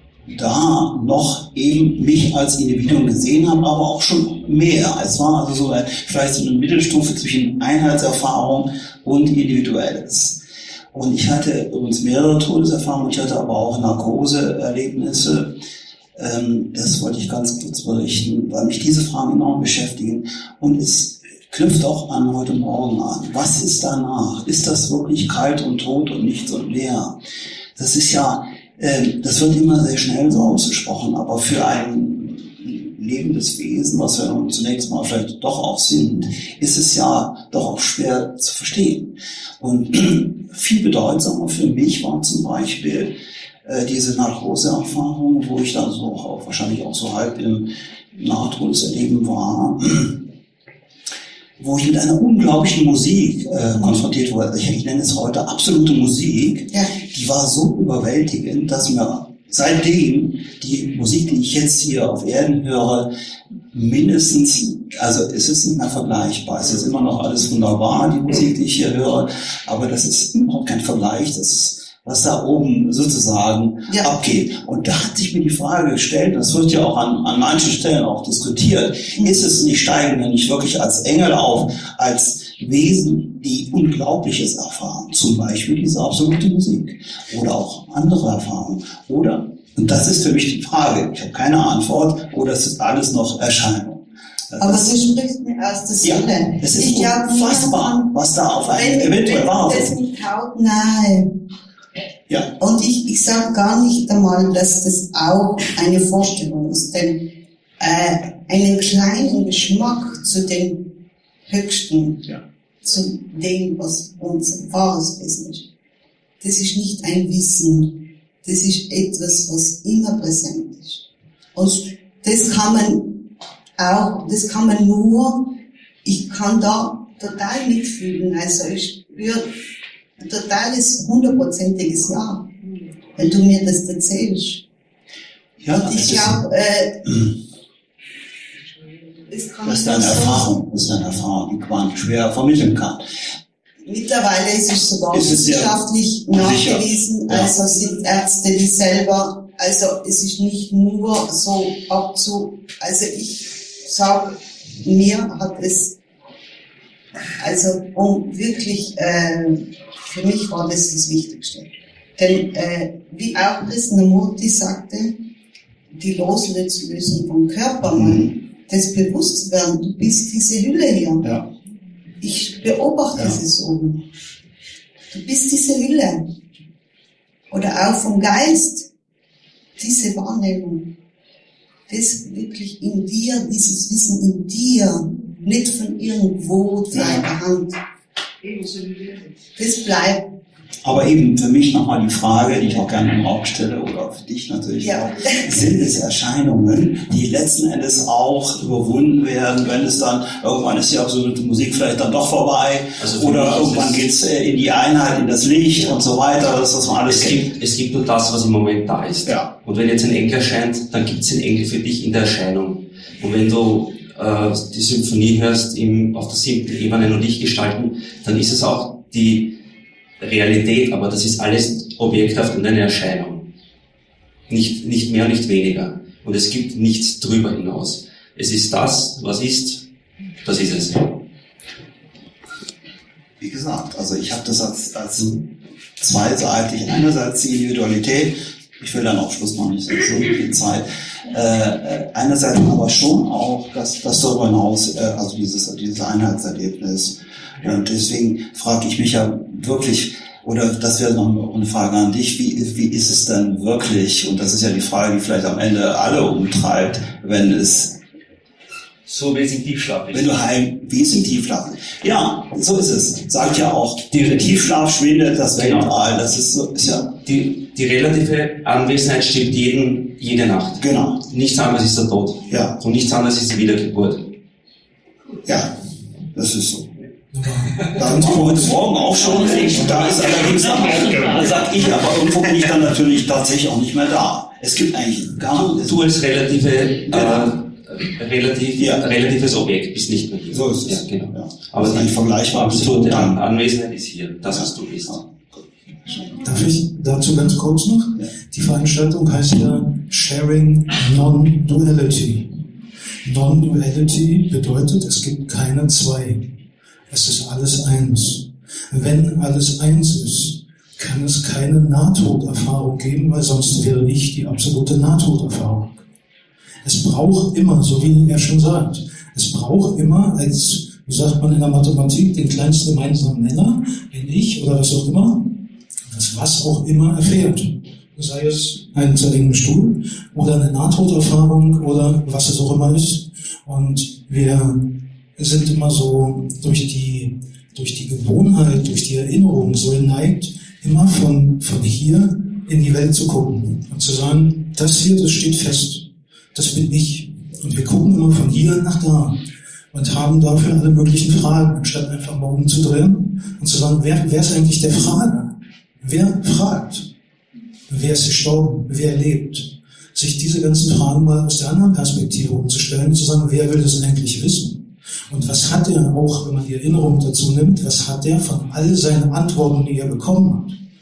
da noch eben mich als Individuum gesehen habe, aber auch schon mehr. Es war also so ein, vielleicht so eine Mittelstufe zwischen Einheitserfahrung und Individuelles. Und ich hatte übrigens mehrere Todeserfahrungen, ich hatte aber auch Narkoseerlebnisse. Ähm, das wollte ich ganz kurz berichten, weil mich diese Fragen enorm beschäftigen. Und es knüpft auch an heute Morgen an. Was ist danach? Ist das wirklich kalt und tot und nichts und leer? Das ist ja, äh, das wird immer sehr schnell so ausgesprochen, aber für ein lebendes Wesen, was wir nun zunächst mal vielleicht doch auch sind, ist es ja doch auch schwer zu verstehen. Und viel bedeutsamer für mich war zum Beispiel äh, diese Narkoseerfahrung, wo ich dann so auch wahrscheinlich auch so halb im Nahtodeserleben war, wo ich mit einer unglaublichen Musik äh, konfrontiert wurde. Ich, ich nenne es heute absolute Musik. Ja. Die war so überwältigend, dass mir seitdem die Musik, die ich jetzt hier auf Erden höre, mindestens, also es ist nicht mehr vergleichbar. Es ist immer noch alles wunderbar, die Musik, die ich hier höre, aber das ist überhaupt kein Vergleich. Das was da oben sozusagen ja. abgeht. Und da hat sich mir die Frage gestellt, das wird ja auch an, an manchen Stellen auch diskutiert, mhm. ist es nicht, steigen wir nicht wirklich als Engel auf, als Wesen, die Unglaubliches erfahren, zum Beispiel diese absolute Musik oder auch andere Erfahrungen. Oder, und das ist für mich die Frage, ich habe keine Antwort, oder es ist alles noch Erscheinung. Aber das, du sprichst mir aus der Seele. Ja, es ist ich unfassbar, was da auf einen eventuell war. Das mit hautnahe. Ja. Und ich, ich sage gar nicht einmal, dass das auch eine Vorstellung ist, denn äh, einen kleinen Geschmack zu dem Höchsten, ja. zu dem, was unser wahres Wissen ist. Das ist nicht ein Wissen, das ist etwas, was immer präsent ist. Und das kann man auch, das kann man nur, ich kann da total mitfühlen, also ich spüre ein totales, hundertprozentiges Ja, wenn du mir das erzählst. Ja, und ich glaube, äh, das, das ist eine Erfahrung, das ist eine Erfahrung, die man schwer vermitteln kann. Mittlerweile ist es sogar ist es wissenschaftlich nachgewiesen, ja. Also sind Ärzte, die selber, also es ist nicht nur so abzu, also ich sage, mir hat es, also um wirklich, äh, für mich war das das Wichtigste. Denn äh, wie auch Krishnamurti sagte, die Loslösung vom Körper, mhm. das Bewusstwerden, du bist diese Hülle hier. Ja. Ich beobachte ja. es so. Du bist diese Hülle. Oder auch vom Geist, diese Wahrnehmung. Das wirklich in dir, dieses Wissen in dir, nicht von irgendwo in deiner Hand. Das bleibt. Aber eben für mich nochmal die Frage, die ich auch gerne im Raum stelle, oder für dich natürlich ja. auch, sind es Erscheinungen, die letzten Endes auch überwunden werden, wenn es dann, irgendwann ist die absolute Musik vielleicht dann doch vorbei, also oder irgendwann geht's in die Einheit, in das Licht und so weiter, das was man alles es gibt. Es gibt nur das, was im Moment da ist. Ja. Und wenn jetzt ein Engel erscheint, dann gibt es den Engel für dich in der Erscheinung. Und wenn du äh, die Symphonie hörst im, auf der siebten Ebene und Lichtgestalten, dann ist es auch die Realität, aber das ist alles objekthaft und eine Erscheinung. Nicht, nicht mehr, nicht weniger. Und es gibt nichts drüber hinaus. Es ist das, was ist, das ist es. Wie gesagt, also ich habe das als, als zweiseitig. Einerseits die Individualität, ich will dann auch Schluss machen, nicht so viel Zeit. Äh, einerseits aber schon auch das, das darüber hinaus, äh, also dieses, dieses Einheitserlebnis. Und deswegen frage ich mich ja wirklich, oder das wäre noch eine Frage an dich, wie, wie ist es denn wirklich, und das ist ja die Frage, die vielleicht am Ende alle umtreibt, wenn es so wesentlich Tiefschlaf ist. Wenn du heim, wie ist ein Tiefschlaf? Ja, so ist es. Sagt ja auch, die Tiefschlaf schwindet das genau. Weltall. Das ist so, ist ja. Die, die relative Anwesenheit stimmt jeden, jede Nacht. Genau. Nichts anderes ist der Tod. Ja. Und nichts anderes ist die Wiedergeburt. Ja, das ist so. Da haben wir heute Morgen auch schon, da ist allerdings da sag ich, aber irgendwo bin ich dann natürlich tatsächlich auch nicht mehr da. Es gibt eigentlich gar nichts. Du als relative, äh, relativ, ja. relatives Objekt bist nicht mehr hier. So ist es. Ja, genau. Ja. Aber die vergleichbare absolute An Anwesenheit ist hier, das, was du bist. Ja. Darf ich dazu ganz kurz noch? Ja. Die Veranstaltung heißt ja Sharing Non-Duality. Non-Duality bedeutet, es gibt keine zwei. Es ist alles eins. Wenn alles eins ist, kann es keine Nahtoderfahrung geben, weil sonst wäre ich die absolute Nahtoderfahrung. Es braucht immer, so wie er schon sagt, es braucht immer als, wie sagt man in der Mathematik, den kleinsten gemeinsamen Nenner, den ich oder was auch immer, das was auch immer erfährt. Sei es ein zerlegender Stuhl oder eine Nahtoderfahrung oder was es auch immer ist. Und wir sind immer so durch die, durch die Gewohnheit, durch die Erinnerung so geneigt, immer von, von hier in die Welt zu gucken und zu sagen, das hier, das steht fest, das bin ich. Und wir gucken immer von hier nach da und haben dafür alle möglichen Fragen, anstatt einfach mal umzudrehen und zu sagen, wer, wer ist eigentlich der Frager? Wer fragt? Wer ist gestorben? Wer lebt? Sich diese ganzen Fragen mal aus der anderen Perspektive umzustellen und zu sagen, wer will das eigentlich wissen? Und was hat er auch, wenn man die Erinnerung dazu nimmt, was hat er von all seinen Antworten, die er bekommen hat?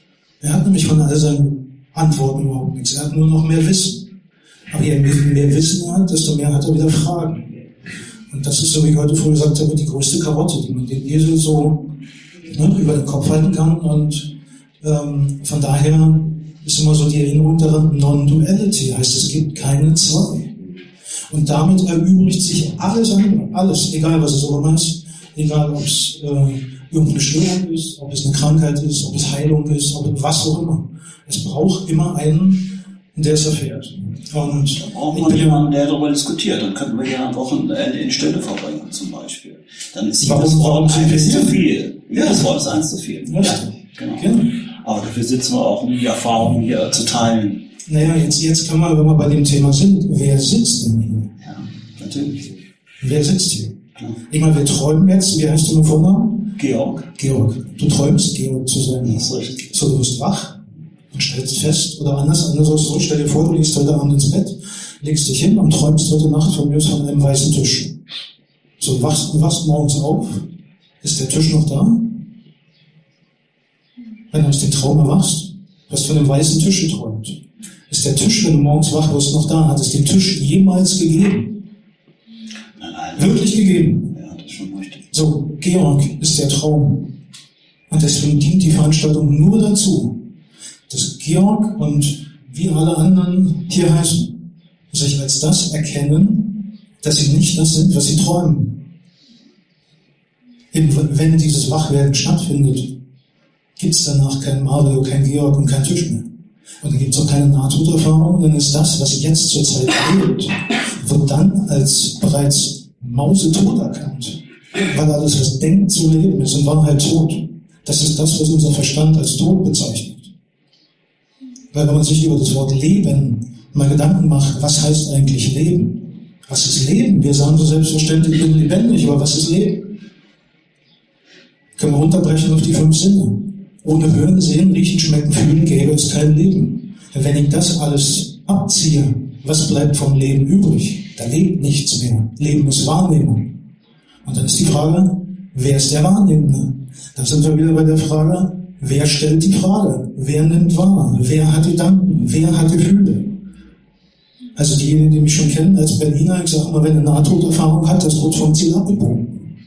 Er hat nämlich von all seinen Antworten überhaupt nichts. Er hat nur noch mehr Wissen. Aber je mehr Wissen er hat, desto mehr hat er wieder Fragen. Und das ist, so wie ich heute früh gesagt habe, die größte Karotte, die man den Esel so ne, über den Kopf halten kann. Und ähm, von daher ist immer so die Erinnerung daran, Non-Duality, heißt, es gibt keine zwei. Und damit erübrigt sich alles andere, alles, egal was es auch immer ist, egal ob es äh, irgendeine Störung ist, ob es eine Krankheit ist, ob es Heilung ist, ob es was auch immer. Es braucht immer einen, der es erfährt. Und da brauchen wir jemanden, der darüber diskutiert. Dann könnten wir ja ein Wochenende in Stille verbringen, zum Beispiel. Dann ist jedes Wort eins zu viel. Jedes Wort ist eins zu viel. Ja, genau. genau. Aber dafür sitzen wir auch, um die Erfahrungen hier zu teilen. Naja, jetzt, jetzt können wir, wenn wir bei dem Thema sind, wer sitzt denn hier? Ja, natürlich. Wer sitzt hier? Ja. Ich meine, wir träumen jetzt, wie heißt du mit Vornamen? Georg. Georg. Du träumst, Georg zu sein. Das ist richtig. So, du bist wach und stellst fest, oder anders, anders so, stell dir vor, du liegst heute Abend ins Bett, legst dich hin und träumst heute Nacht von mir von einem weißen Tisch. So, wachst, wachst morgens auf, ist der Tisch noch da? Wenn du aus dem Traum erwachst, hast du von einem weißen Tisch geträumt. Ist der Tisch, wenn du morgens wach wirst, noch da? Hat es den Tisch jemals gegeben? Nein, nein. Wirklich gegeben? Ja, das ist schon richtig. So, Georg ist der Traum. Und deswegen dient die Veranstaltung nur dazu, dass Georg und wie alle anderen hier heißen, sich als das erkennen, dass sie nicht das sind, was sie träumen. Eben, wenn dieses Wachwerden stattfindet, gibt es danach kein Mario, kein Georg und kein Tisch mehr. Und dann gibt es auch keine Nahtoderfahrung, dann ist das, was jetzt zur Zeit lebt, wird dann als bereits mausetot erkannt. Weil alles, was denkt zu leben, ist in Wahrheit tot. Das ist das, was unser Verstand als tot bezeichnet. Weil wenn man sich über das Wort Leben mal Gedanken macht, was heißt eigentlich Leben? Was ist Leben? Wir sagen so selbstverständlich, ich bin lebendig, aber was ist Leben? Können wir runterbrechen auf die fünf Sinne. Ohne Hören, Sehen, Riechen, Schmecken, Fühlen gäbe es kein Leben. Denn wenn ich das alles abziehe, was bleibt vom Leben übrig? Da lebt nichts mehr. Leben ist Wahrnehmung. Und dann ist die Frage, wer ist der Wahrnehmende? Da sind wir wieder bei der Frage, wer stellt die Frage? Wer nimmt wahr? Wer hat Gedanken? Wer hat Gefühle? Also diejenigen, die mich schon kennen als Berliner, ich sage mal, wenn eine Nahtoderfahrung hat, das ist kurz vom Ziel abgebogen.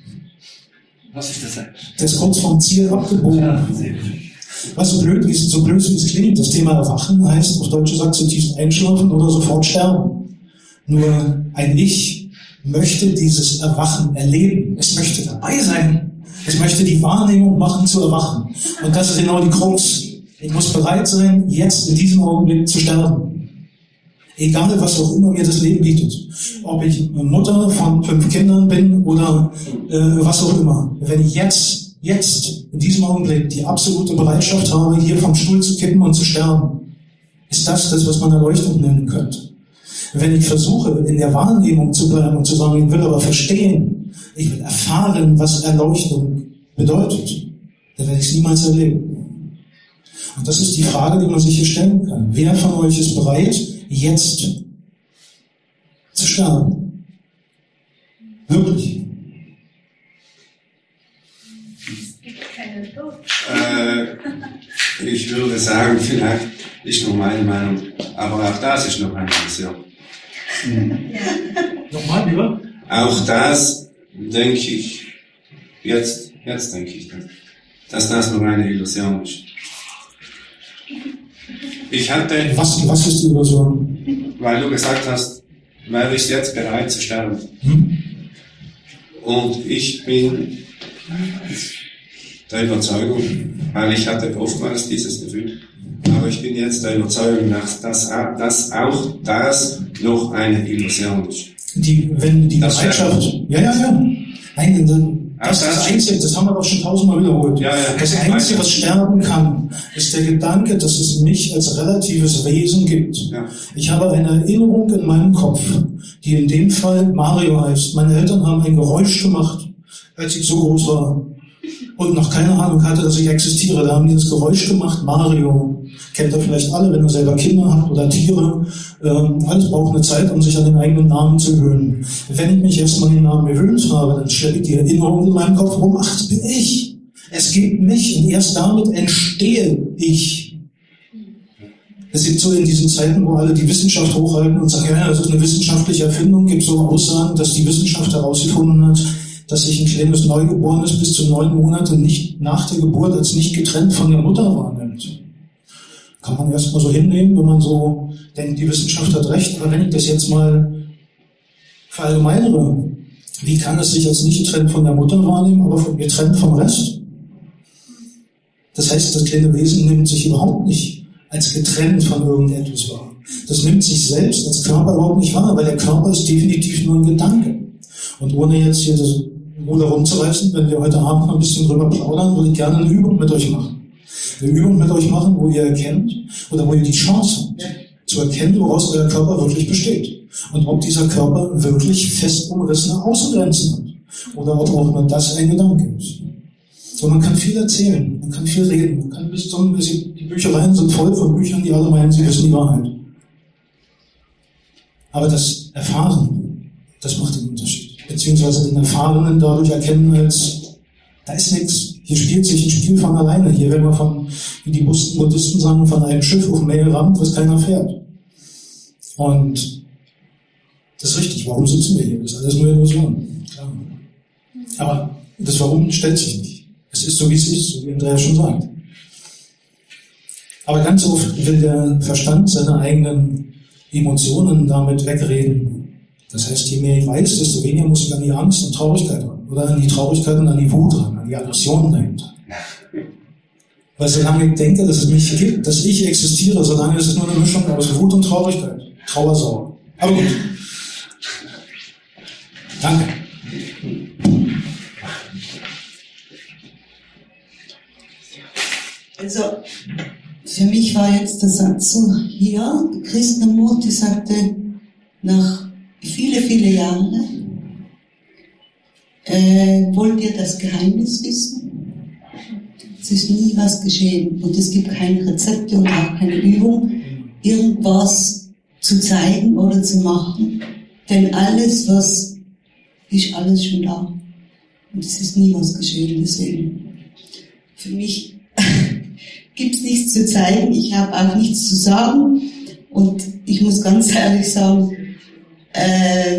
Was ist das eigentlich? Das ist kurz vom Ziel abgebogen. Ja, Was so blöd, wie es, so blöd wie es klingt, das Thema Erwachen heißt, auf Deutsch gesagt, zutiefst einschlafen oder sofort sterben. Nur ein Ich möchte dieses Erwachen erleben. Es möchte dabei sein. Es möchte die Wahrnehmung machen zu erwachen. Und das ist genau die Krux. Ich muss bereit sein, jetzt in diesem Augenblick zu sterben. Egal, was auch immer mir das Leben bietet. Ob ich Mutter von fünf Kindern bin oder äh, was auch immer. Wenn ich jetzt, jetzt, in diesem Augenblick die absolute Bereitschaft habe, hier vom Stuhl zu kippen und zu sterben, ist das das, was man Erleuchtung nennen könnte. Wenn ich versuche, in der Wahrnehmung zu bleiben und zu sagen, ich will aber verstehen, ich will erfahren, was Erleuchtung bedeutet, dann werde ich es niemals erleben. Und das ist die Frage, die man sich hier stellen kann. Wer von euch ist bereit, jetzt zu sterben? Wirklich? Es gibt keinen Tod. Äh, ich würde sagen, vielleicht ist nur meine Meinung, aber auch das ist noch eine Illusion. Mhm. Nochmal, lieber? Auch das denke ich, jetzt, jetzt denke ich, dass das nur eine Illusion ist. Ich hatte... Was, was ist die Illusion? Weil du gesagt hast, wer ist jetzt bereit zu sterben? Hm? Und ich bin der Überzeugung, weil ich hatte oftmals dieses Gefühl, aber ich bin jetzt der Überzeugung, dass, dass, dass auch das noch eine Illusion ist. Die, wenn die das Bereitschaft... Ja, ja, ja. Nein, das, das ist das Einzige, das haben wir doch schon tausendmal wiederholt. Ja, ja, das Einzige, was sterben kann, ist der Gedanke, dass es mich als relatives Wesen gibt. Ja. Ich habe eine Erinnerung in meinem Kopf, die in dem Fall Mario heißt. Meine Eltern haben ein Geräusch gemacht, als ich so groß war und noch keine Ahnung hatte, dass ich existiere. Da haben die das Geräusch gemacht, Mario. Kennt ihr vielleicht alle, wenn ihr selber Kinder habt oder Tiere. Ähm, alles braucht eine Zeit, um sich an den eigenen Namen zu gewöhnen. Wenn ich mich erstmal an den Namen gewöhnt habe, dann stelle ich die Erinnerung in meinem Kopf rum, ach, das bin ich. Es gibt mich und erst damit entstehe ich. Es gibt so in diesen Zeiten, wo alle die Wissenschaft hochhalten und sagen, ja, das ist eine wissenschaftliche Erfindung, gibt so Aussagen, dass die Wissenschaft herausgefunden hat, dass sich ein kleines Neugeborenes bis zu neun Monate nicht nach der Geburt als nicht getrennt von der Mutter wahrnimmt. Kann man erstmal so hinnehmen, wenn man so denkt, die Wissenschaft hat recht, aber wenn ich das jetzt mal verallgemeinere, wie kann es sich als nicht getrennt von der Mutter wahrnehmen, aber von, getrennt vom Rest? Das heißt, das kleine Wesen nimmt sich überhaupt nicht als getrennt von irgendetwas wahr. Das nimmt sich selbst als Körper überhaupt nicht wahr, weil der Körper ist definitiv nur ein Gedanke. Und ohne jetzt hier das Ruder rumzureißen, wenn wir heute Abend noch ein bisschen drüber plaudern, würde ich gerne eine Übung mit euch machen. Eine Übung mit euch machen, wo ihr erkennt, oder wo ihr die Chance habt, zu erkennen, woraus euer Körper wirklich besteht. Und ob dieser Körper wirklich fest umrissene Außengrenzen hat. Oder ob auch nur das ein Gedanke ist. So, man kann viel erzählen, man kann viel reden, man kann bis zum, die Büchereien sind voll von Büchern, die alle meinen, sie wissen die Wahrheit. Aber das Erfahren, das macht den Unterschied. Beziehungsweise den Erfahrenen dadurch erkennen als, da ist nichts, hier spielt sich ein Spiel von alleine. Hier werden wir von, wie die Buddhisten sagen, von einem Schiff auf dem Meer gerammt, was keiner fährt. Und das ist richtig, warum sitzen wir hier? Das ist alles nur Illusion. Klar. Aber das Warum stellt sich nicht. Es ist so, wie es ist, so wie Andrea schon sagt. Aber ganz oft will der Verstand seine eigenen Emotionen damit wegreden. Das heißt, je mehr ich weiß, desto weniger muss ich an die Angst und Traurigkeit ran. Oder an die Traurigkeit und an die Wut ran, an die Aggression dahinter. Weil solange ich denke, dass es mich gibt, dass ich existiere, solange ist es nur eine Mischung aus Wut und Traurigkeit. Trauersau. Aber gut. Danke. Also, für mich war jetzt der Satz so hier, Krishnamurti sagte, nach viele, viele Jahre, äh, wollt ihr das Geheimnis wissen? Es ist nie was geschehen und es gibt keine Rezepte und auch keine Übung, irgendwas zu zeigen oder zu machen, denn alles, was ist alles schon da und es ist nie was geschehen, deswegen für mich gibt es nichts zu zeigen, ich habe auch nichts zu sagen und ich muss ganz ehrlich sagen, äh,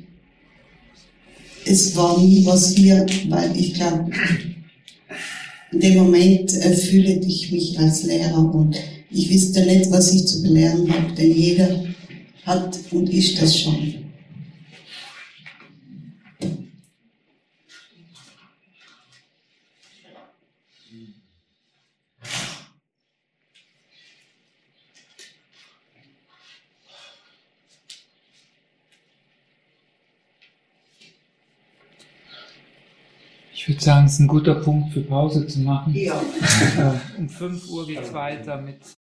es war nie was hier, weil ich glaube, in dem Moment äh, fühle ich mich als Lehrer und ich wüsste nicht, was ich zu belehren habe, denn jeder hat und ist das schon. Ich würde sagen, es ist ein guter Punkt für Pause zu machen. Ja. Um fünf Uhr geht es weiter mit